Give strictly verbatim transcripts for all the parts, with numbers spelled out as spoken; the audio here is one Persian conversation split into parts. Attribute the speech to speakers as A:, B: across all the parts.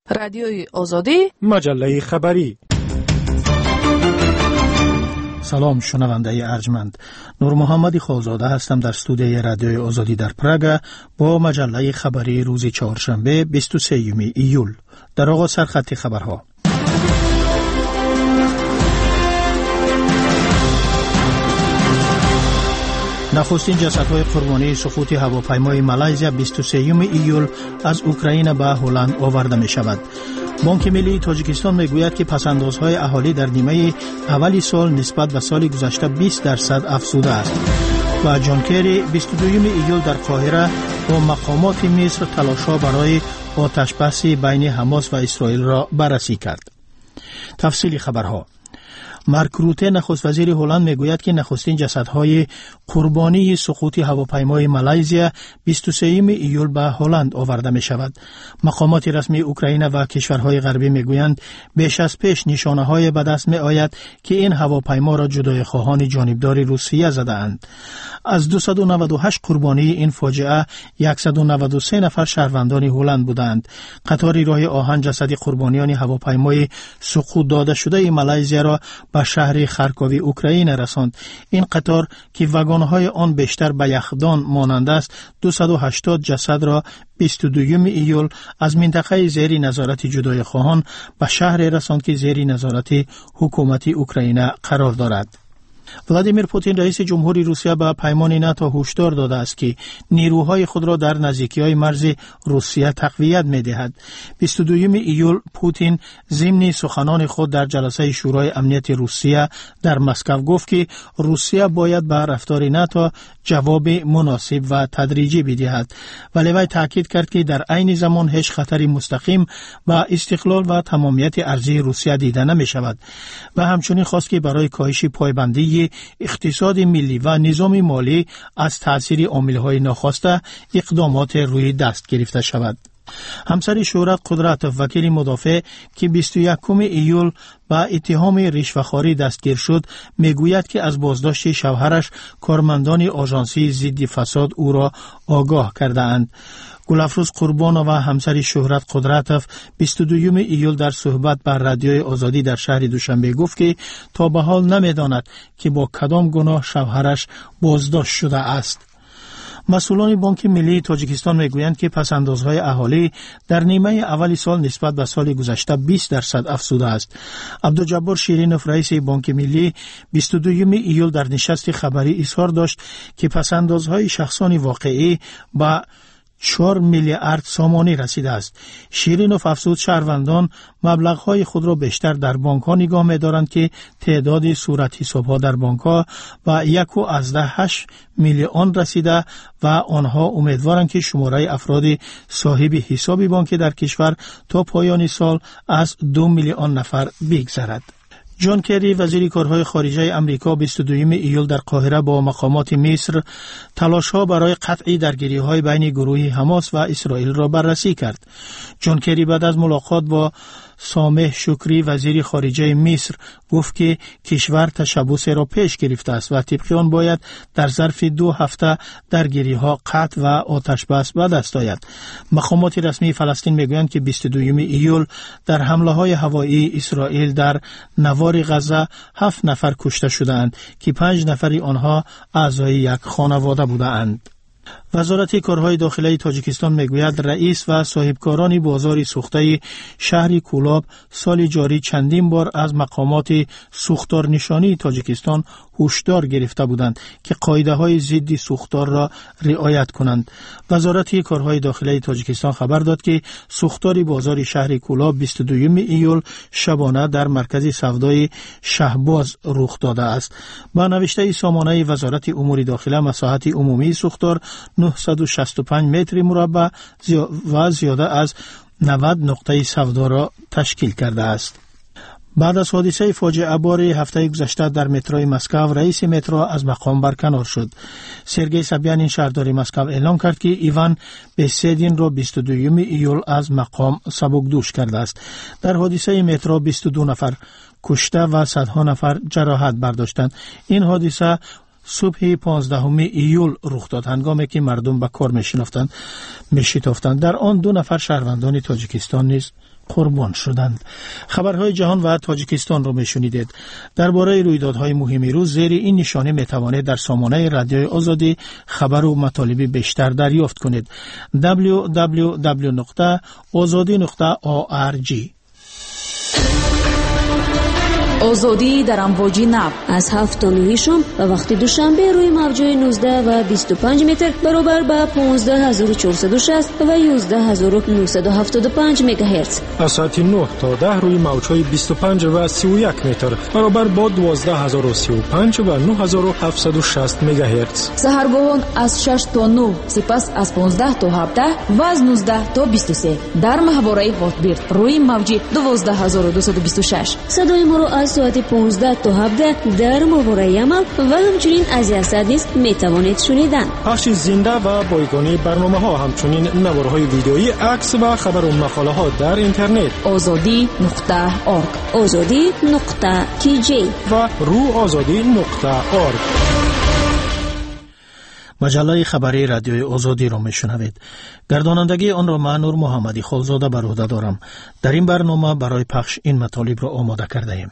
A: رادیوی آزادی،
B: مجله خبری. سلام شنونده ارجمند، نور محمدی خالزاده هستم در استودیوی رادیوی آزادی در پراگ با مجله خبری روز چهارشنبه بیست و سوم ایول. در آغاز سرخط خبرها. نخستین جسدهای قربانی سقوط هواپیمای مالایزیا بیست و سوم ایول از اوکراین به هلند آورده می شود. بانک ملی تاجیکستان می گوید که پسندازهای اهالی در نیمه اولی سال نسبت به سال گذشته بیست درصد افزوده است. و جان کری بیست و دوم ایول در قاهره با مقامات مصر تلاش‌ها برای آتش‌بس بین حماس و اسرائیل را بررسی کرد. تفصیل خبرها. مارک روته نخست وزیر هلند میگوید که نخستین جسدهای قربانی سقوط هواپیمای مالایزیا بیست و سوم ایول به هلند آورده می شود. مقامات رسمی اوکراین و کشورهای غربی میگویند بیش از پیش نشانه‌های به دست می آید که این هواپیما را جدای خواهان جانبدار روسیه زده اند. از دویست و نود و هشت قربانی این فاجعه صد و نود و سه نفر شهروندان هلند بودند. قطاری راه آهن جسد قربانیان هواپیمای سقوط داده شده مالایزیا را به شهر خارکوی اوکراین رساند. این قطار که واگن‌های آن بیشتر به یخدان مانند است، دویست و هشتاد جسد را بیست و دوم ایول از منطقه زیر نظارت جدای خواهان به شهر رساند که زیر نظارت حکومت اوکراین قرار دارد. ولادیمیر پوتین رئیس جمهوری روسیه به پیمان ناتو هشدار داده است که نیروهای خود را در نزدیکی‌های مرز روسیه تقویت می‌دهد. بیست و دوم ایول پوتین ضمن سخنان خود در جلسه شورای امنیت روسیه در مسکو گفت که روسیه باید به رفتار ناتو جواب مناسب و تدریجی بدهد، ولی وی تاکید کرد که در عین زمان هیچ خطری مستقیم به استقلال و تمامیت ارضی روسیه دیده نمی‌شود و همچنین خواست که برای کاهش پایبندی اقتصاد ملی و نظام مالی از تأثیر عامل‌های ناخواسته اقدامات روی دست گرفته شود. همسر شهرت قدرت وکیل مدافع که بیست و یکم ایول با اتهام رشوه‌خواری دستگیر شد میگوید که از بازداشت شوهرش کارمندان آژانسی ضد فساد او را آگاه کرده اند. گلافروز قربانو و همسر شهرت قدرتوف بیست و دوم ایول در صحبت بر رادیوی آزادی در شهر دوشنبه گفت که تا به حال نمیداند که با کدام گناه شوهرش بازداشت شده است. مسئولان بانک ملی تاجیکستان میگویند که پسندازهای اهالی در نیمه اولی سال نسبت به سال گذشته بیست درصد افزوده است. عبدالجبار شیرینوف رئیس بانک ملی بیست و دوم ایول در نشست خبری اظهار داشت که پسندازهای شخصان واقعی با چهار میلیارد سامانی رسیده است. شیرینوف افزود شهروندان مبلغ‌های خود را بیشتر در بانک‌ها نگاه می‌دارند که تعداد صورت حساب‌ها در بانک‌ها به یک و هشت میلیون رسیده و آنها امیدوارند که شماره افراد صاحب حساب بانکی در کشور تا پایان سال از دو میلیون نفر بگذرد. جان کری وزیر کارهای خارجه امریکا بیست و دوم ایول در قاهره با مقامات مصر تلاش‌ها برای قطع درگیری‌های بین گروه حماس و اسرائیل را بررسی کرد. جان کری بعد از ملاقات با سامح شکری وزیر خارجه مصر گفت که کشور تشبث را پیش گرفته است و طبق آن باید در ظرف دو هفته درگیری‌ها قطع و آتش‌بس به دست آید. مقامات رسمی فلسطین میگویند که بیست و دوم ایول در حمله‌های هوایی اسرائیل در نوار غزه هفت نفر کشته شدند که پنج نفری آنها اعضای یک خانواده بودند. وزارت کارهای داخلی تاجیکستان میگوید رئیس و صاحبکاران بازار سوخته شهر کولاب سال جاری چندین بار از مقامات سوختار نشانی تاجیکستان هشدار گرفته بودند که قاعده های ضد سوختار را رعایت کنند. وزارت کارهای داخلی تاجیکستان خبر داد که سوختار بازار شهر کولاب بیست و دوم ایول شبانه در مرکز سودای شهباز رخ داده است. با نوشته سامانه وزارت امور داخله مساحت عمومی سوختار نهصد و شصت و پنج متر مربع و زیاده از نود نقطه سودا را تشکیل کرده است. بعد از حادثه فاجعه بار هفته گذشته در متروی مسکو رئیس مترو از مقام برکنار شد. سرگئی سابیانین شهردار مسکو اعلام کرد که ایوان بسیدین را بیست و دوم ایول از مقام سبکدوش کرده است. در حادثه مترو بیست و دو نفر کشته و صدها نفر جراحت برداشتند. این حادثه صبح پانزدهم ایول رخ داد، هنگامی که مردم به کار می‌شتافتند می‌شتافتند. در آن دو نفر شهروندان تاجیکستان نیز قربان شدند. خبرهای جهان و تاجیکستان را میشنیدید. درباره رویدادهای مهم روز زیر این نشانه میتوانید در سامانه رادیوی آزادی خبر و مطالب بیشتر دریافت کنید. دبلیو دبلیو دبلیو نقطه آزادی نقطه او آر جی.
A: آزادی در امواج نو از هفت تا نه شام و وقت دوشنبه روی موج‌های نوزده و بیست و پنج متر برابر با پانزده هزار و چهارصد و شصت و یازده هزار و نهصد و هفتاد و پنج مگاهرتز.
C: از ساعت نه تا ده روی موج‌های بیست و پنج و سی و یک متر برابر با دوازده هزار و سی و پنج و نه هزار و هفتصد و شصت مگاهرتز.
A: سحرگاهان از شش تا نه، سپس از پانزده تا هفده و از نوزده تا بیست و سه در ماهواره هاتبیرد روی موج دوازده هزار و دویست و بیست و شش. صدای ما را از ساعت پانزده تا هفده در ماهواره عمل و همچنین از یاسد نیز میتوانید شنیدن.
C: پخش زنده و بایگانی برنامه ها، همچنین نوارهای ویدیویی، عکس و خبر و مقاله ها در اینترنت
A: آزادی نقطه اورگ، آزادی نقطه کی جی
C: و رو آزادی نقطه اورگ.
B: مجله خبری رادیوی آزادی را میشنوید. گردانندگی آن را من نور محمدی خالزاده بر عهده دارم. در این برنامه برای پخش این مطالب را آماده کرده ایم.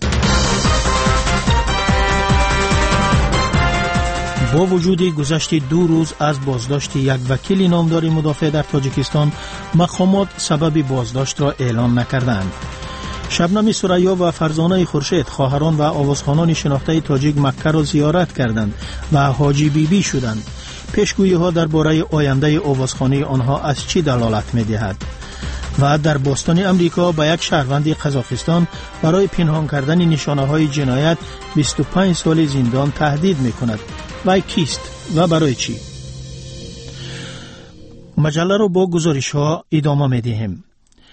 B: با وجود گذشت دو روز از بازداشت یک وکیل نامدار مدافع در تاجیکستان، مقامات سبب بازداشت را اعلام نکردند. شبنم سریا و فرزانه خورشید، خواهران و آوازخوانان شناخته تاجیک، مکه را زیارت کردند و حاجی بیبی بی شدند. پیشگویی ها درباره آینده آوازخوانی آنها از چی دلالت می دهد؟ و در بوستون امریکا به یک شهروند قزاقستان برای پنهان کردن نشانه های جنایت بیست و پنج سال زندان تهدید می کند. و کیست و برای چی؟ مجله را با گزارش ها ادامه می دهیم.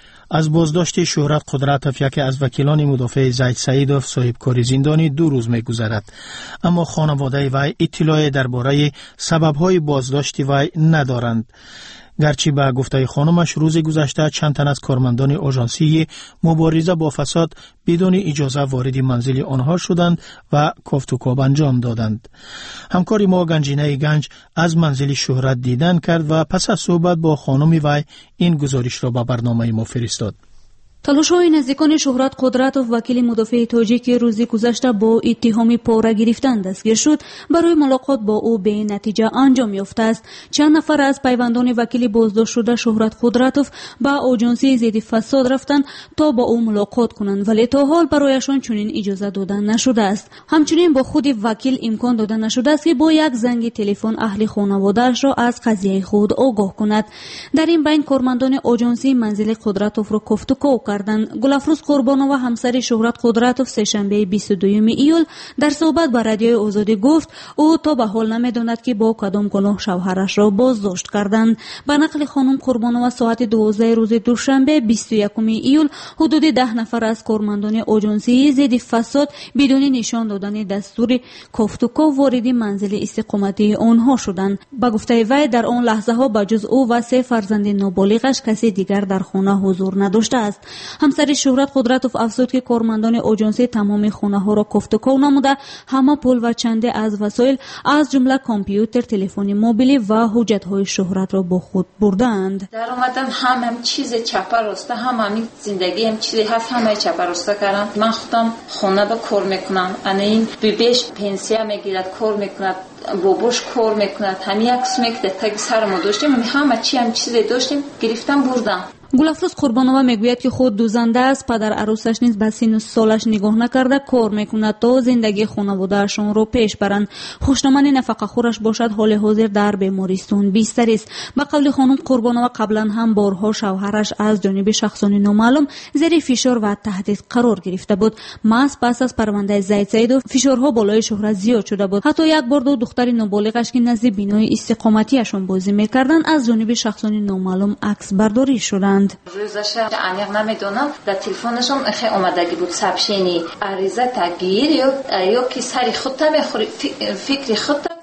B: از بازداشت شهرت قدرتوف، یکی از وکیلان مدافع زید سعیدوف، صاحب کار زندانی دو روز می گذرد، اما خانواده وی اطلاع درباره سبب‌های بازداشت وی ندارند. گرچه به گفته خانمش روز گذشته چند تن از کارمندان آژانسی مبارزه با فساد بدون اجازه وارد منزل آنها شدند و کافت و کاب انجام دادند. همکاری ما گنجینه گنج از منزل شهرت دیدن کرد و پس از صحبت با خانم وی این گزارش را به برنامه ما فرستاد.
D: تلاش‌های نزدیکان شهرت قدرتوف، وکیل مدافع تاجیک، روز گذشته با اتهام پاره گرفتن دستگیر شد، برای ملاقات با او به نتیجه انجام یافته است. چند نفر از پیوندان وکیل بازداشت شده شهرت قدرتوف به آژانسی ضد فساد رفتند تا با او ملاقات کنند، ولی تا حال برایشان چنین اجازه داده نشده است. همچنین با خود وکیل امکان داده نشده است که با یک زنگ تلفن اهل خانواده‌اش را از قضیه خود آگاه کند. در این بین کارمندان آژانسی منزل قدرتوف را کفت و کو کردند. گلافروز قربانووا، همسر شهرت قدرتوف، سه‌شنبه بیست و دوم ایول در صحبت با رادیوی آزادی گفت او تا به حال نمی‌داند که با کدام گناه شوهرش را بازداشت کردند. به نقل خانم قربانووا، ساعت دوازده روز دوشنبه بیست و یکم ایول حدود ده نفر از کارمندان آژانسی ضد فساد بدون نشان دادن دستور کافتوکا وارد منزل استقامتی آنها شدند. به گفته وی در آن لحظه ها بجز او و سه فرزند نابالغش کسی دیگر در خانه حضور نداشته است. همسر شهرت قدرتوف افزود که کارمندان آژانسی تمام خانه ها را کفت و کو نموده، همه پول و چنده از وسایل از جمله کامپیوتر، تلفن موبیلی و حجت های شهرت را با خود بردند.
E: در اومدم هم هم چیز چپه راسته، هم همین زندگی هم چیزی هست، همه چپه راسته کردم. من خودم خانه با کار میکنم، انا این بیبیش پنسیا میگیرد، کار میکند، باباش کار میکند، همین یک قسمی که تگ سر ما داشتیم همه چی هم چیزی داشتیم گرفتم بردم.
D: گلافروز قربانووا میگوید که خود دوزنده است، پدر عروسش نیز به سن و سالش نگاه نکرده کار میکند تا زندگی خانواده‌شان رو پیش برند. خوشنامان نفقه خورش باشد حال حاضر در بیمارستان بیستری است. به قول خانم قربانووا قبلا هم بارها شوهرش از جانب شخصان نامعلوم زیر فشار و تهدید قرار گرفته بود. محض پس از پرونده زید سعیدوف فشارها بالای شهرت زیاد شده بود. حتی یک بار دو دختر نابالغش که نزد بینای استقامتیشان بازی میکردند از جانب شخصان نامعلوم عکس برداری شدند.
E: روزش عمیق نمیدونم در تلفنشون خیلی اومدگی بود سبشینی عریضه تگیر یا یا کی سری خودت میخوری فکری خودت کن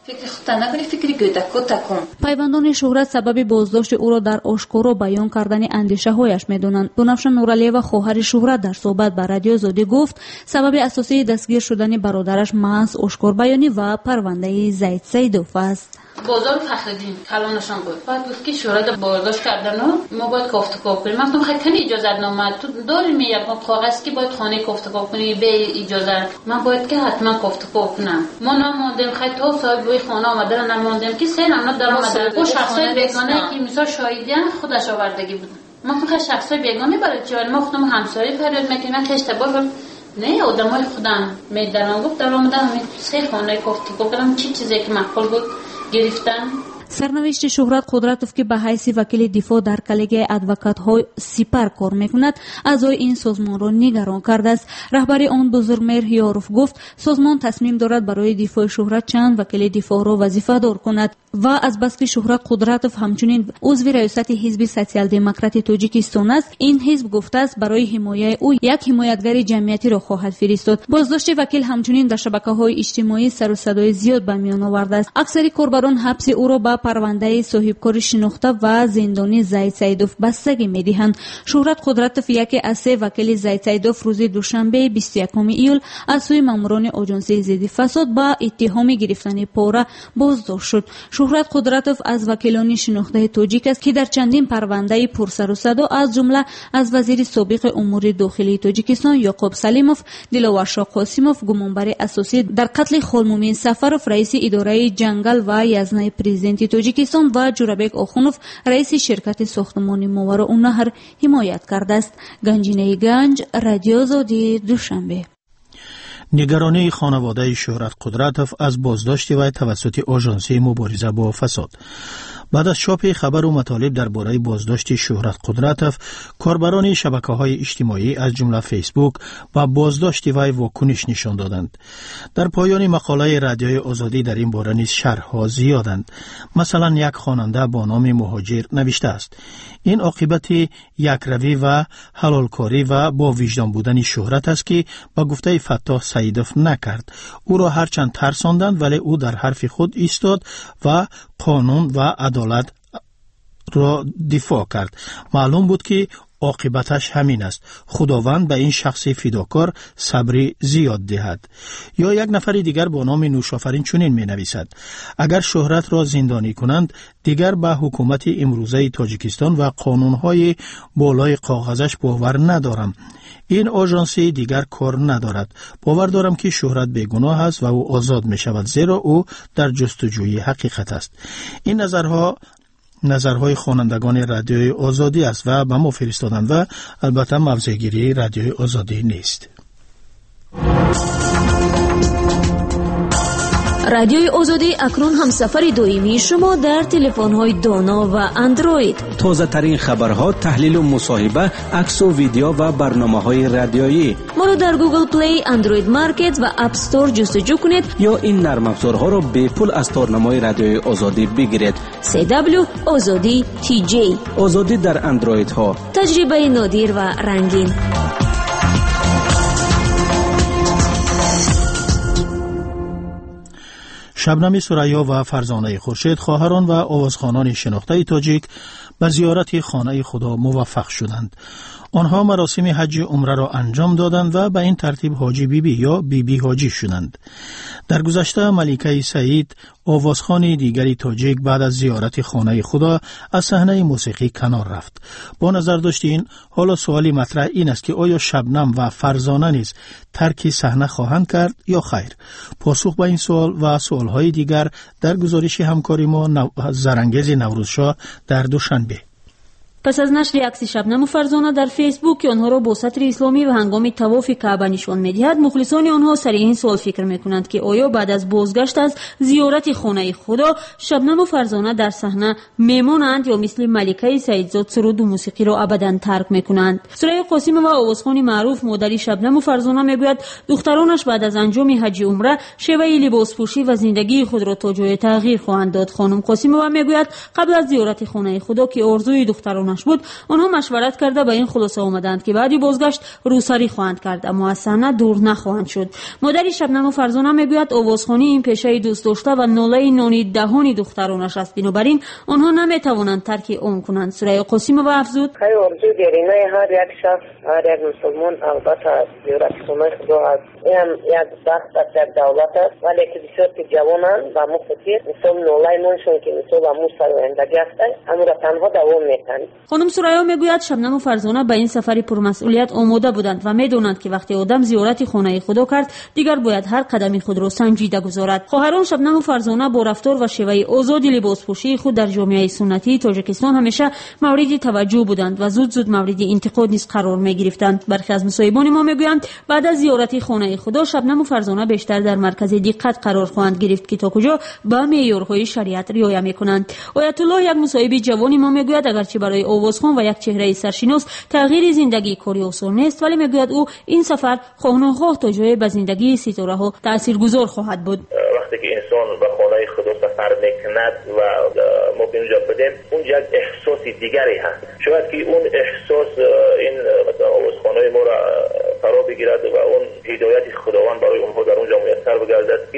E: فکر خودت نکنی، فکر گودکوت کن.
D: پیوندان شهرت سبب بازداشت او را در آشکارا بیان کردن اندیشه هایش میدونند. بنفشه نورعلیه و خواهر شهرت در صحبت با رادیو آزادی گفت سبب اساسی دستگیر شدن برادرش محض آشکار بیانی و پرونده زید سیدوف است.
F: بازار فخردین کلانشان بود. بعد گفت که شهرت بازداشت کردن و ما باید کافتکاف کنیم. من گفتم خیلی کنی اجازه نامه تو داریم یک کاغذ که باید خانه کافتکاف کنی به اجازه. من باید که حتما کافتکاف کنم. ما نموندیم خیلی تا صاحب روی خانه آمده نموندیم که سه نمونه در آمده. او شخصای بیگانه که مثلا شاهدیان خودش آوردگی بود. ما خیلی شخصای بیگانه برای چه ما خودمون همسایه فریاد میکنیم که اشتباه نه آدمای خودم میدارن. گفت در آمده همین سه خانه کافتکاف کردم. چی چیزی که معقول بود گرفتن.
D: سرنوشت شهرت قدرتوف که به حیث وکیل دفاع در کلیگ ادوکات های سپر کار میکند اعضای این سازمان را نگران کرده است. رهبر آن بزرگمهر یاروف گفت سازمان تصمیم دارد برای دفاع شهرت چند وکیل دفاع را وظیفه دار کند و از بس که شهرت قدرتوف همچنین عضو ریاست حزب سوسیال دموکرات تاجیکستان است، این حزب گفته است برای حمایت او یک حمایتگر جمعیتی را خواهد فرستاد. بازداشت وکیل همچنین در شبکه‌های اجتماعی سر و صدای زیاد به میان آورده است. اکثر کاربران حبس او را با پرونده صاحبکار شناخته و زندانی زید سیدوف بستگی می‌دهند. شهرت قدرتوف یکی از سه وکیل زید سیدوف روز دوشنبه بیست و یکم ایول از سوی ماموران آژانسی ضد فساد با اتهام گرفتن پاره بازداشت شد. شهرت قدرتوف از وکیلان شناخته تاجیک است که در چندین پرونده پرسر و صدا از جمله از وزیر سابق امور داخلی تاجیکستان یعقوب سلیموف، دلاور شاه قاسیموف گمانبر اساسی در قتل خالمومین سفرов رئیس اداره جنگل و یزنه پرزیدنت تاجیکستان و جورابک آخونوف رئیس شرکت ساختمان ماورا النهر حمایت کرده است. گنجینه گنج، رادیو آزادی، دوشنبه.
B: نگرانی خانواده شهرت قدرتوف از بازداشت وی توسط آژانسی مبارزه با فساد. بعد از چاپ خبر و مطالب درباره بازداشت شهرت قدرتوف، کاربران شبکه‌های اجتماعی از جمله فیسبوک با بازداشت وی واکنش نشان دادند. در پایان مقاله رادیوی آزادی در این باره نیز شرح‌ها زیادند. مثلا یک خواننده با نام مهاجر نوشته است: این عاقبت یک روی و حلالکاری و با وجدان بودن شهرت است که با گفته فتاح سیدوف نکرد. او را هرچند ترساندند ولی او در حرف خود ایستاد و قانون و عدالت را دفاع کرد. معلوم بود که عاقبتش همین است. خداوند به این شخص فداکار صبری زیاد دهد. یا یک نفر دیگر با نام نوشافرین چنین می نویسد: اگر شهرت را زندانی کنند دیگر به حکومت امروزه تاجیکستان و قانونهای بالای کاغذش باور ندارم. این آژانسی دیگر کار ندارد. باور دارم که شهرت بیگناه است و او آزاد می شود زیرا او در جستجوی حقیقت است. این نظرها نظرهای خوانندگان رادیوی آزادی است و به ما فرستادند و البته موضع‌گیری رادیوی آزادی نیست.
A: رادیوی آزادی اکنون هم سفر دائمی شما در تلفن‌های دانا و اندروید.
G: تازه ترین خبرها، تحلیل و مصاحبه، عکس و ویدیو و برنامه‌های رادیویی.
A: ما را در گوگل پلی، اندروید مارکت و اپ استور جستجو کنید
G: یا این نرم افزارها را به پول از تارنمای رادیوی آزادی بگیرید.
A: سی دبلیو آزادی تی جی.
G: آزادی در اندروید ها.
A: تجربه نادر و رنگین.
B: شبنم ثریا و فرزانه خورشید، خواهران و آوازخوانان شناخته تاجیک به زیارت خانه خدا موفق شدند. آنها مراسم حج عمره را انجام دادند و به این ترتیب حاجی بیبی یا بیبی حاجی شدند. در گذشته ملکه سعید، آوازخوان دیگری تاجیک، بعد از زیارت خانه خدا از صحنه موسیقی کنار رفت. با نظر داشتین حالا سوالی مطرح این است که آیا شبنم و فرزانه نیز ترک صحنه خواهند کرد یا خیر؟ پاسخ به این سوال و سوالهای دیگر در گزارش همکاری ما نو... زرنگیز نوروزشاه در دوشنبه.
D: پس از نشر عکس شبنم و فرزانه در فیسبوک آنها را با سطر اسلامی و هنگام طواف کعبه نشان می‌دهد، مخلصان آنها سر این سوال فکر می‌کنند که آیا بعد از بازگشت از زیارت خانه خدا شبنم و فرزانه در صحنه میمانند یا مثل ملکه سعیدزاد سرود و موسیقی را ابداً ترک می‌کنند. ثریا قاسم و آوازخوان معروف مادر شبنم و فرزانه میگوید دخترانش بعد از انجام حج عمره شیوه لباسپوشی و زندگی خود را تا جای تغییر خواهند داد. خانم قاسم و میگوید قبل از زیارت خانه خدا که آرزوی دختران خانه‌اش بود، آنها مشورت کرده به این خلاصه آمدند که بعدی بازگشت روسری خواهند کرد اما از صحنه دور نخواهند شد. مادر شبنم فرزانه میگوید آوازخوانی این پیشه دوست داشته و ناله نانی دهان دخترانش است، بنابراین آنها نمیتوانند ترک آن کنند. سوره قاسم و افزود:
H: خیلی آرزوی درینا هر یک شخص، هر یک مسلمان البته زیارت خانه خدا است. این هم یک بخت از یک دولت است، ولی که بسیار که جوانند و مفتیر مثل ناله نانشون که مثل امور سرایندگی هستند امور تنها دوام میکنند.
D: خانم سوریا میگوید شبنم فرزانه به این سفری پرمسئولیت آماده بودند و میدونند که وقتی آدم زیارت خانه خدا کرد دیگر باید هر قدمی خود را سنجیده گذارد. خواهران شبنم فرزانه با رفتار و شیوه آزادی لباسپوشی خود در جامعه سنتی تاجیکستان همیشه مورد توجه بودند و زود زود مورد انتقاد نیز قرار می گرفتند. برخی از مصاحبان ما میگویند بعد از زیارت خانه خدا شبنم فرزانه بیشتر در مرکز دقت قرار خواهند گرفت که تا کجا به معیارهای شریعت رعایت میکنند. آیت الله یک مصاحب جوانی ما میگوید اگرچه برای آوازخوان و یک چهره سرشناس تغییر زندگی کاری آسان نیست، ولی میگوید او این سفر خواهناخواه تا جای به زندگی ستاره ها تاثیرگذار خواهد بود.
I: وقتی که انسان به خانه خدا سفر میکند و ما به اونجا بدیم، اونجا یک احساس دیگری هست. شاید که اون احساس این مثلا آوازخانه ما را فرا بگیرد و اون هدایت خداوند برای اونها در اونجا میسر بگردد که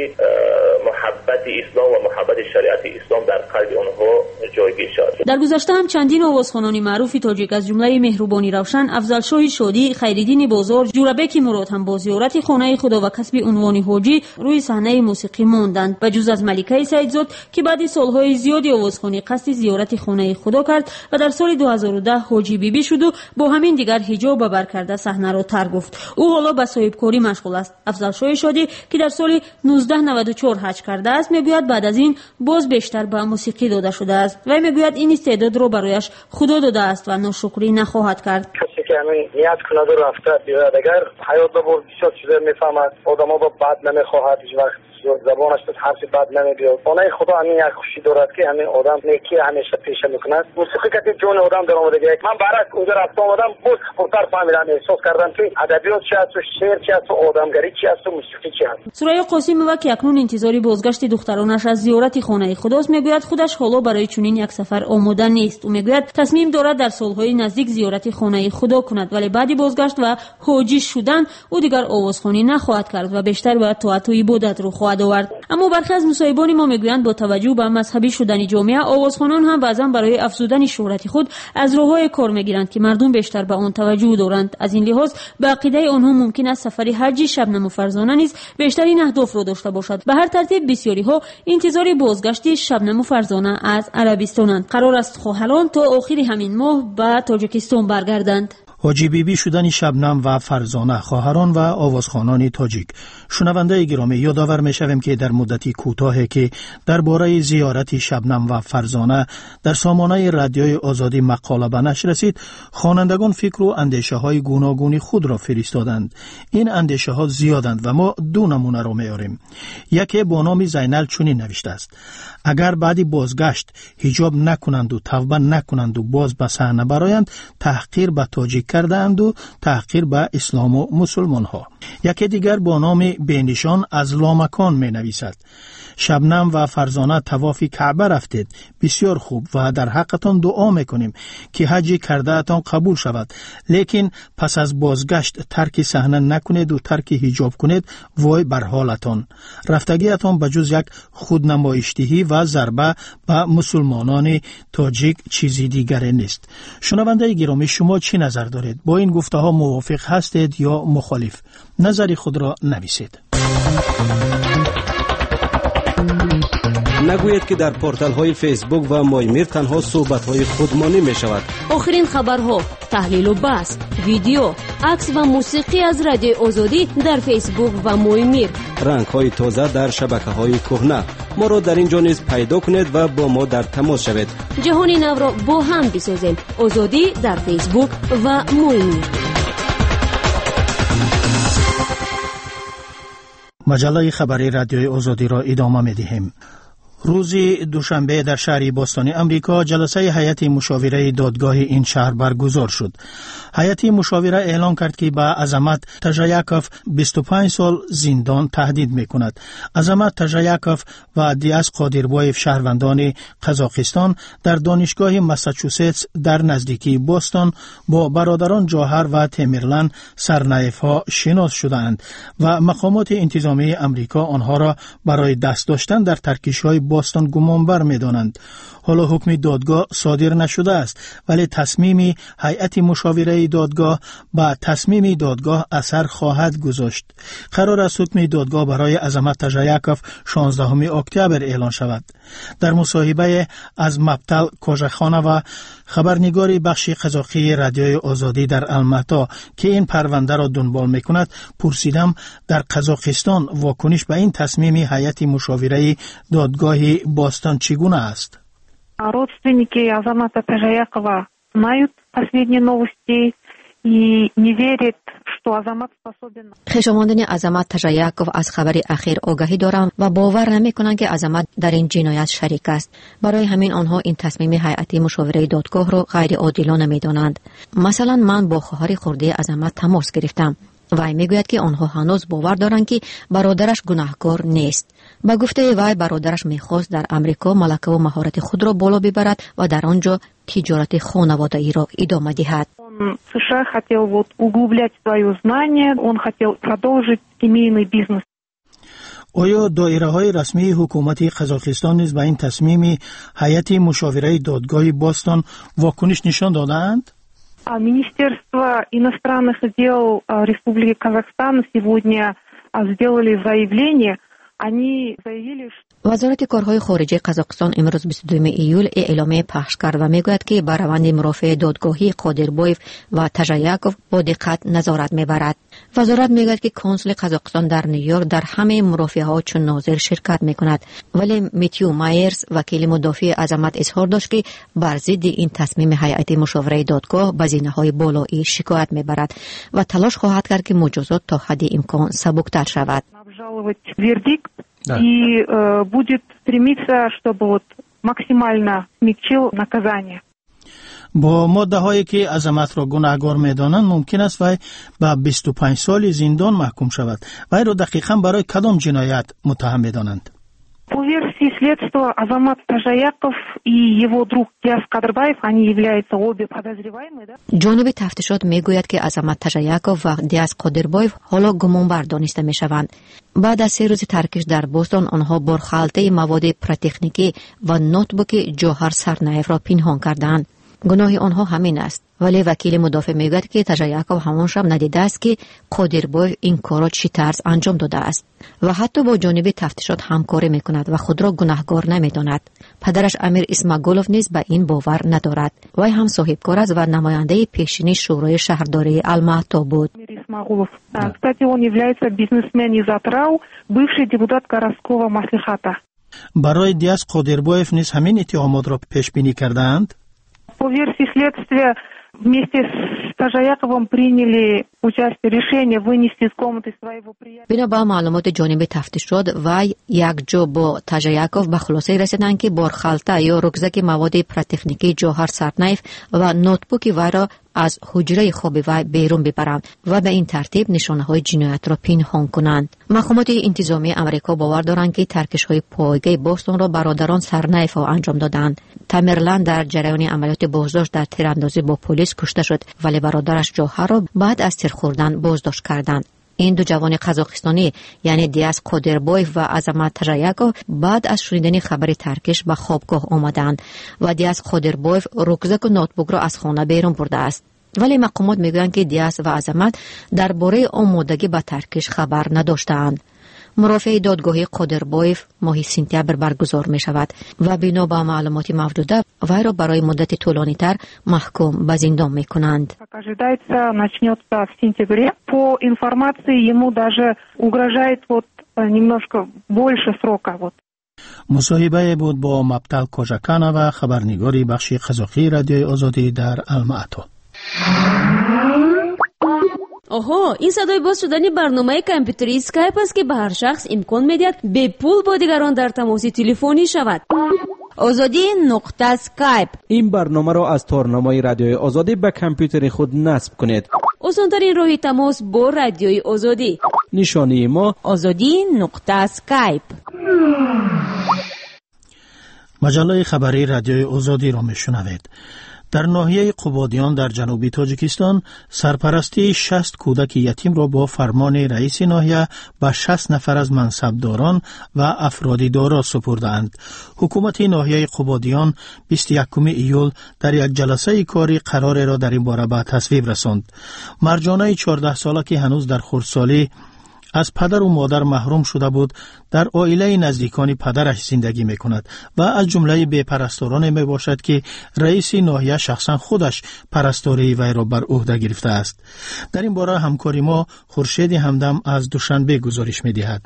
I: محبت اسلام و محبت شریعت اسلام در قلب اونها جایگیر شود. در
D: گذشته هم چندین آوازخوانان معروف تاجیک از جمله مهربانی روشن، افضل شاه شادی، خیرالدین بازار، جوربک مراد هم با زیارت خانه خدا و کسب عنوان حاجی روی صحنه موسیقی ماندند. و جز از ملکه سیدزاد که بعد سالهای زیادی آوازخوانی قصد زیارت خانه خدا کرد و در سال دو هزار و ده حاجی بیبی شد و با همین دیگر حجاب بر کرده صحنه را ترک گفت. او حالا به صاحبکاری مشغول است. افضل شاه شادی که در سال نوزده نود و چهار حج کرده است میگوید بعد از این باز بیشتر به موسیقی داده شده است و میگوید این استعداد را برایش خدا داده است و ناشکری نخواهد کرد.
J: کسی که همین نیت کنه و رفته بیاید، اگر حیات با بسیار چیزا میفهمد، آدما با بد نمیخواهد، هیچ وقت زبانش به حرف بد نمیگه. خانه خدا همین یک خوشی دارد که همین آدم نیکی همیشه پیش میکنه. موسیقی که جون آدم در آمده. من برعکس اونجا رفتم آمدم بود خودتر فهمیدم، احساس کردم که ادبیات چی است، شعر چی است، آدمگری چی است، موسیقی چی است.
D: سوره قاسم و که اکنون انتظاری بازگشت دخترانش از زیارت خانه خداست میگوید خودش حالا برای چنین یک سفر آماده نیست. او میگوید تصمیم دارد در سالهای نزدیک زیارت خانه خدا کند، ولی بعد بازگشت و حاجی شدن او دیگر آوازخوانی نخواهد کرد و بیشتر به طاعت و عبادت رو خواهد آورد. اما برخی از مصاحبان ما میگویند با توجه به مذهبی شدن جامعه، آوازخوانان هم بعضا برای افزودن شهرت خود از راههای کار میگیرند که مردم بیشتر به آن توجه دارند. از این لحاظ به عقیده آنها ممکن است سفری حجی شبنم فرزانه نیز بیشتر این اهداف را داشته باشد. به هر ترتیب بسیاری ها انتظار بازگشت شبنم فرزانه از عربستانند. قرار است خواهران تا آخر همین ماه به تاجیکستان برگردند.
B: حاجی بیبی شدن شبنم و فرزانه، خواهران و آوازخوانان تاجیک. شنونده گرامی، یادآور می‌شویم که در مدتی کوتاهی که درباره زیارت شبنم و فرزانه در سامانه رادیوی آزادی مقاله به نشر رسید، خوانندگان فکر و اندیشه‌های گوناگونی خود را فرستادند. این اندیشه‌ها زیادند و ما دو نمونه را می‌آوریم. یکی با نام زینل چنین نوشته است: اگر بعدی بازگشت حجاب نکنند و توبه نکنند و باز به صحنه برآیند، تحقیر به تاجیک کردند و تحقیر به اسلام و مسلمان ها. یکی دیگر با نام بینشان از لامکان می نویسد: شبنم و فرزانه طواف کعبه رفتید، بسیار خوب و در حقتان دعا میکنیم که حج کرده اتان قبول شود، لیکن پس از بازگشت ترک صحنه نکنید و ترک حجاب کنید، وای بر حالتان. رفتگی اتان بجز یک خودنمایشدهی و ضربه به مسلمانان تاجیک چیزی دیگری نیست. شنونده گرامی، شما چی نظر دارید؟ با این گفته ها موافق هستید یا مخالف؟ نظری خود را نویسید.
G: نگوید که در پورتال های فیسبوک و مایمیر تنها صحبت های خودمانی می شود.
A: آخرین خبرها، تحلیل و بحث، ویدیو، عکس و موسیقی از رادیو آزادی در فیسبوک و مایمیر.
G: رنگ های تازه در شبکه های کهنه. ما را در اینجا نیز پیدا کنید و با ما در تماس شوید.
A: جهان نو را با هم بسازیم. آزادی در فیسبوک و مایمیر.
B: مجله خبری رادیوی آزادی را ادامه می دهیم. روز دوشنبه در شهر بوستون امریکا جلسه هیئت مشاوره دادگاه این شهر برگزار شد. هیئت مشاوره اعلام کرد که به عظمت تژایکوف بیست و پنج سال زندان تهدید میکند. عظمت تژایکوف و دیاز قادربایف شهروندان قزاقستان در دانشگاه ماساچوستس در نزدیکی بوستون با برادران جوهر و تیمرلن سرنایف‌ها شناس شدند و مقامات انتظامی امریکا آنها را برای دست داشتن در ترکش‌های بوستون گمانبر می‌دانند. حالا حکم دادگاه صادر نشده است، ولی تصمیم هیئت مشاوره دادگاه با تصمیم دادگاه اثر خواهد گذاشت. قرار است حکم دادگاه برای عظمت تژایکوف شانزدهم اکتبر اعلان شود. در مصاحبه از مبتل کوژاخانه و خبرنگاری بخش قزاقی رادیوی آزادی در الماتا که این پرونده را دنبال میکند پرسیدم در قزاقستان واکنش به این تصمیم هیئت مشاوره دادگاه بوستون چگونه است؟
K: Родственники Азамата Тажаякова знают последние новости и не верят, что Азамат способен.
L: خشماندن عظمت تژایکوف از خبر اخیر آگاهی دارند و باور نمی‌کنند که عظمت در این جنایت شریک است. برای همین آنها این تصمیم هیئت مشاوره دادگاه را غیر عادلانه می‌دانند. مثلا من با خواهر خرده عظمت تماس گرفتم. وی میگوید که آنها هنوز باور دارند که برادرش گناهکار نیست. با گفته وی برادرش میخواست در امریکا ملکه و مهارت خود را بالا ببرد و در آنجا تجارت خانوادگی را ادامه دهد.
K: Он в США хотел вот углублять свое знание, он хотел продолжить семейный бизнес.
B: آیا دایره‌های رسمی حکومت قزاقستان نیز به این تصمیم هیئت مشاوره دادگاه بوستون واکنش نشان دادند؟
K: Министерство иностранных дел Республики Казахстан сегодня сделали заявление. Они заявили, что
L: وزارت کارهای خارجه قزاقستان امروز بیست و دوم ایول اعلامیه پخش کرد و میگوید که بر روند مرافعه دادگاهی قادربایف و تژایکوف با دقت نظارت میبرد. وزارت میگوید که کنسول قزاقستان در نیویورک در همه مرافعه‌ها چون ناظر شرکت میکند، ولی میتیو مایرز وکیل مدافع عظمت اظهار داشت که بر ضد این تصمیم هیئت مشاوره دادگاه به زینه‌های بالایی شکایت میبرد و تلاش خواهد کرد که مجازات تا حد امکان سبکتر شود.
K: Да. И э, будет стремиться, чтобы вот максимально смягчил наказание.
B: با ماده هایی که عظمت را گناهکار می‌دانند ممکن است وی به بیست و پنج سال زندان محکوم شود. وی را دقیقاً برای کدام جنایت متهم می‌دانند؟
K: По версии следствия, Азамат Тажаяков и его друг Диаз Кадырбаев, они являются обе подозреваемые, да?
L: جانب تفتیشات میگوید که عظمت تژایکوف و دیاز قادربایف حالا گمانبر دانسته میشوند. بعد از سه روز ترکش در بوستون آنها برخالته مواد پراتکنیکی و نوتبوک جوهر سرنایف را پنهان کردند. گناه آنها همین است، ولی وکیل مدافع میگوید که تژایکوف همان شب ندیده است که قادربایف این کار را چی طرز انجام داده است و حتی با جانب تفتیشات همکاری میکند و خود را گناهکار نمیداند. پدرش امیر اسماگولوف نیز به این باور ندارد. وی هم صاحب کار است و نماینده پیشینی شورای شهرداری الماتا بود.
K: Кстати, он является бизнесмен из Атырау, бывший депутат городского маслихата.
B: برای دیاز قادربایف نیز همین اتهامات را پیش بینی کردند.
K: По версии следствия, вместе с Тажаяковым приняли участие решение вынести из комнаты своего приятеля.
L: بنا به معلومات جانب تفتیشات وی یک جا با تژایکوف به خلاصه رسیدند که بارخالته یا رکزک مواد پراتکنیکی جوهر سرنایف و نوتبوک وی را از حجره خواب وی بیرون ببرند و به این ترتیب نشانه‌های جنایت را پنهان کنند. مقامات انتظامی امریکا باور دارند که ترکش‌های پایگاه بوستون را برادران سرنایف انجام دادند. تیمرلن در جریان عملیات بازداشت در تیراندازی با پلیس کشته شد، ولی برادرش جوهر را بعد از تیر خوردن بازداشت کردند. این دو جوان قزاقستانی یعنی دیاز قادربایف و عظمت تژایکوف بعد از شنیدن خبر ترکش به خوابگاه آمدند و دیاز قادربایف رکزک و نوتبوک را از خانه بیرون برده است. ولی مقامات میگویند که دیاز و عظمت درباره آمادگی به ترکش خبر نداشتند. مرافعه دادگاهی قادربایف ماه سپتامبر برگزار می شود و بنا به معلومات موجوده وی را برای مدت طولانی تر محکوم به زندان می کنند.
K: Ожидается, начнется в сентябре. По информации ему даже угрожает вот немножко больше срока вот.
B: مصاحبه بود با مبتل کوژاکانه و خبرنگاری بخش قزاقی رادیوی آزادی در الماتا.
M: آها، این صدای باز شدن برنامه کامپیوتری اسکایپ است که به هر شخص امکان می‌دهد به پول با دیگران در تماس تلفنی شود.
L: آزادی نقطه اسکایپ.
G: این برنامه را از تارنمای رادیوی آزادی به کامپیوتر خود نصب کنید.
M: آسان‌ترین راه تماس با رادیوی آزادی.
G: نشانی ما
L: آزادی نقطه اسکایپ.
B: مجله خبری رادیوی آزادی را میشنوید. در ناحیه قبادیان در جنوبی تاجیکستان سرپرستی شصت کودک یتیم را با فرمان رئیس ناحیه به شصت نفر از منصبداران و افراد دارا سپردند. حکومت ناحیه قبادیان بیست و یکم ایول در یک جلسه کاری قرار را در این باره به تصویب رساند. مرجانه چهارده ساله که هنوز در خردسالی از پدر و مادر محروم شده بود، در عائله نزدیکان پدرش زندگی می کند و از جمله بی پرستاران می باشد که رئیس ناحیه شخصا خودش پرستاری وی را بر عهده گرفته است. در این باره همکاری ما خورشید همدم از دوشنبه گزارش می دهد.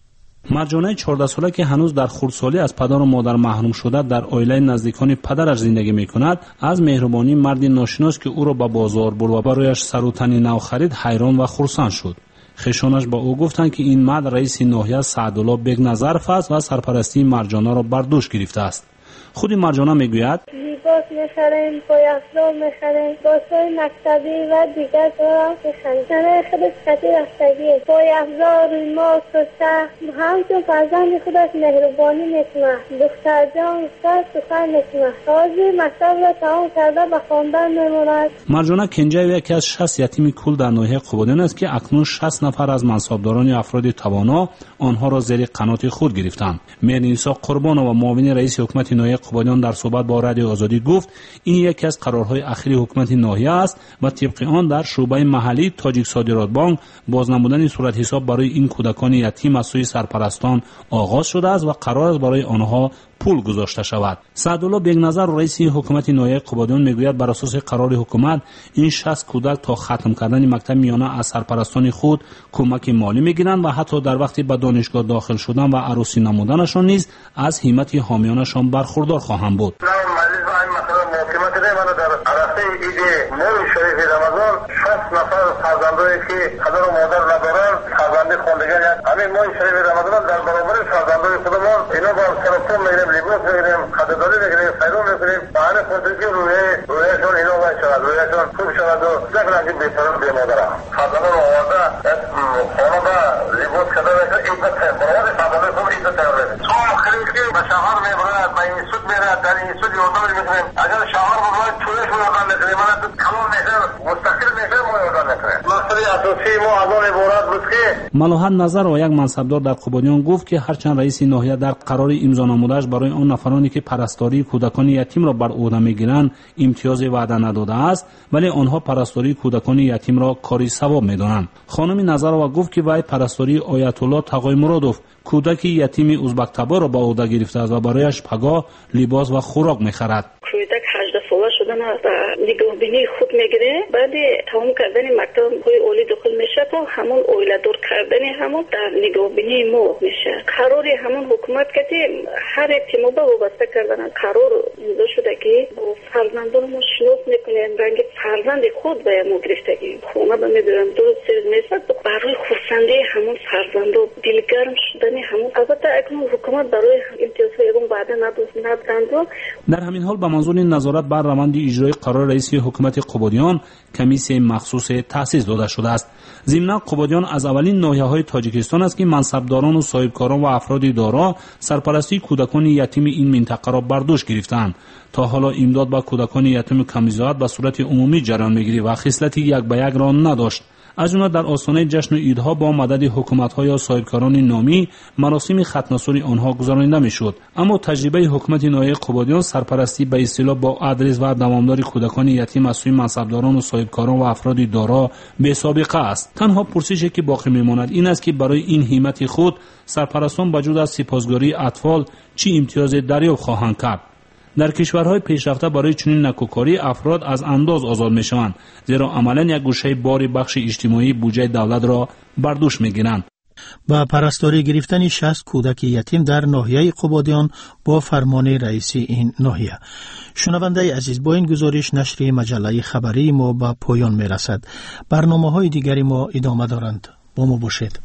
N: مرجانه چهارده ساله که هنوز در خردسالی از پدر و مادر محروم شده در عائله نزدیکان پدرش زندگی می کند، از مهربانی مردی ناشناس که او را به بازار برد و برایش سر و تن نو خرید حیران و خرسند شد. خشانش با او گفتند که این مرد رئیس ناحیه سعدالله بیگ نظرف است و سرپرستی مرجانه را بر دوش گرفته است. خود مرجانه میگوید
O: لیباس میخریم، پایافزار میخریم، لباسای مکتبی و دیگر دارم میخریم. زنه خودش خطی رفتگیه، پایافزار، ریماس، کسته، همچون فرزند خودش مهربانی میکنه. دختر جان سر سخن میکنه. تازه مکتب را تمام کرده به خواندن میموند.
N: مرجانه کنجای یکی از شصت یتیم کل در ناحیه قبادیان است که اکنون شصت نفر از منصبداران افراد توانا آنها را زیر قنات خود گرفتند. میرنیسا قربان و معاون رئیس حکومت ناحیه قبادیان در صحبت با رادیو آزادی گفت این یکی از قرارهای اخیر حکومت ناحیه است و طبق آن در شعبه محلی تاجیک صادرات بانک بازنمودن صورت حساب برای این کودکان یتیم از سوی سرپرستان آغاز شده است و قرار است برای آنها پول گذاشته شود. سعدالله بیگ نظر رئیس حکومت ناحیه قبادیان میگوید بر اساس قرار حکومت این شصت کودک تا ختم کردن مکتب میانه از سرپرستان خود کمک مالی میگیرند و حتی در وقتی به دانشگاه داخل شدن و عروسی نمودنشان نیز از همت حامیانشان برخوردار خواهند بود.
J: نفر فرزندایی که پدر و مادر ندارند فرزندی خواندگان همین ماه شریف رمضان در برابر فرزندای خودمان اینا با سرپون میگیریم، لباس میگیریم، خدمتداری میگیریم، خیرون میکنیم. بهانه خودکی روی رویشون اینا باید شود، رویشون خوب شود و یک رنگی بهتر به مادرم فرزندان رو آورده خانه با لباس کده میکنه. عزت هست برابر فرزندای خود عزت هست. سوم خیلی که به شهر میبرد به این سود میرد در این سود یادداری میکنیم. اگر شهر بزرگ چورشون یاددار میکنیم من کلان میشه مستقل میشه ما یاددار میکنیم. مسئله اساسی ما از آن عبارت بود که
N: ملاحت نظر و یک منصبدار در قبادیان گفت که هرچند رئیس ناحیه در قرار امضا نموده‌اش برای آن نفرانی که پرستاری کودکان یتیم را بر عهده میگیرند امتیاز وعده نداده است، ولی آنها پرستاری کودکان یتیم را کاری ثواب میدانند. خانم نظر و گفت که وی پرستاری آیت الله تقای مرادوف کودک یتیم ازبک تبار را به عهده گرفته است و برایش پگاه، لباس و خوراک میخرد.
O: کودک هجده ساله شدن است، نگاهبینی خود میگیره، بعد تمام کردن مکتب های اولی داخل میشه تا همون اویله دور کردن همون در نگاهبینی ما میشه. قرار همون حکومت که هر تیمو به وابسته کردن قرار امضا شده که با فرزندان ما شناخت میکنیم، رنگ فرزند خود به ما گرفتگی خونه به میدارم دو سر میشه برای خورسندی همون فرزندو دلگرم شدن همون. البته اکنون حکومت برای امتیازهای اون وعده ندادند.
N: در همین حال به منظور نظارت بر روند اجرای قرار رئیس حکومت قبادیان کمیسیون مخصوص تأسیس داده شده است. ضمن قبادیان از اولین ناحیه‌های تاجیکستان است که منصبداران و صاحبکاران و افراد دارا سرپرستی کودکان یتیم این منطقه را بر دوش گرفتند. تا حالا امداد به کودکان یتیم کمیزاد به صورت عمومی جریان می‌گیرد و خصلت یک به یک را نداشت. از جمله در آستانه جشن عیدها با مدد حکومت‌ها یا صاحبکاران نامی مراسم ختنه‌سوری آنها گذرانیده می‌شد، اما تجربه حکومت ناحیه قبادیان سرپرستی به اصطلاح با آدرس و دوامدار کودکان یتیم از سوی منصبداران و صاحبکاران و افراد دارا بی سابقه است. تنها پرسشی که باقی می‌ماند این است که برای این همت خود سرپرستان بجز از سپاسگزاری اطفال چه امتیاز دریافت خواهند کرد؟ در کشورهای پیشرفته برای چنین نکوکاری افراد از انداز آزاد میشوند، زیرا عملاً یک گوشه باری بخش اجتماعی بودجه دولت را بر دوش میگیرند.
B: با پرستاری گرفتن شصت کودک یتیم در ناحیه قبادیان با فرمان رئیس این ناحیه. شنونده عزیز، با این گزارش نشر مجله خبری ما به پایان می رسد. برنامه های دیگری ما ادامه دارند. با ما باشید.